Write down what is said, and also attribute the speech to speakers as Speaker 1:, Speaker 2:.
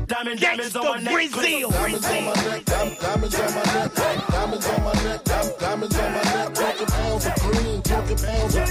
Speaker 1: Diamonds on my neck.
Speaker 2: Brazil.
Speaker 3: Diamonds on my neck, diamonds on my neck, diamonds on my neck, diamonds on my neck. Talking pounds of green, talking pounds of